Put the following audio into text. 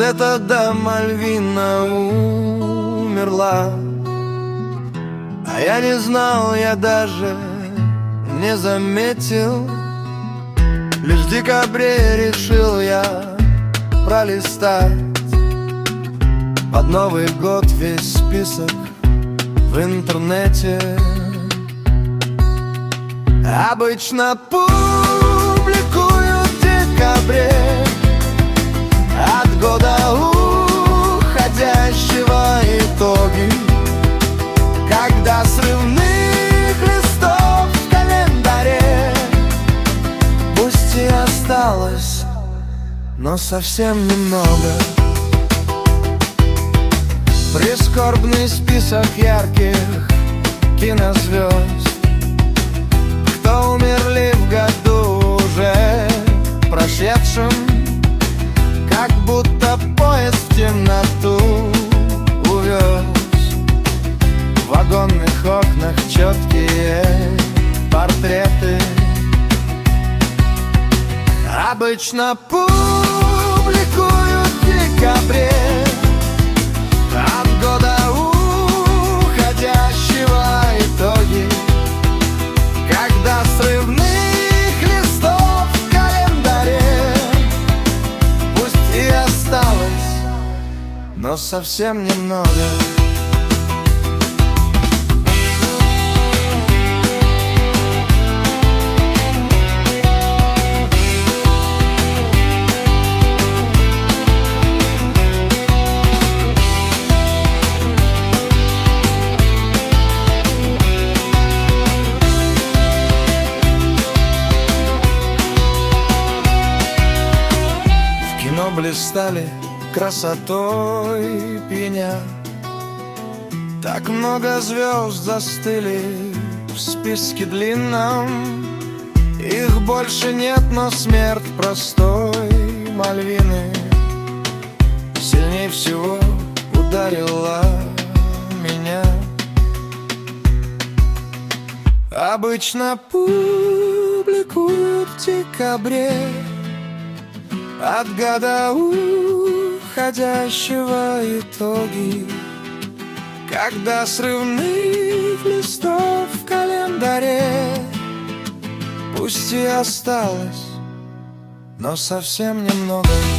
где-то до Мальвина умерла. А я не знал, я даже не заметил. Лишь в декабре решил я пролистать под Новый год весь список в интернете. Обычно публикую в декабре от года уходящего итоги, когда срывных листов в календаре пусть и осталось, но совсем немного. Прискорбный список ярких кинозвезд, кто умерли в году уже прошедшем, как будто поезд в темноту увез. В вагонных окнах четкие портреты. Обычно публикую в декабре от года уходящего итоги, когда срывных листов в календаре пусть и осталось, но совсем немного. Блистали красотой пьяня, так много звезд застыли в списке длинном. Их больше нет, но смерть простой Мальвины сильней всего ударила меня. Обычно публикуют в декабре от года уходящего итоги, когда срывных листов в календаре пусть и осталось, но совсем немного.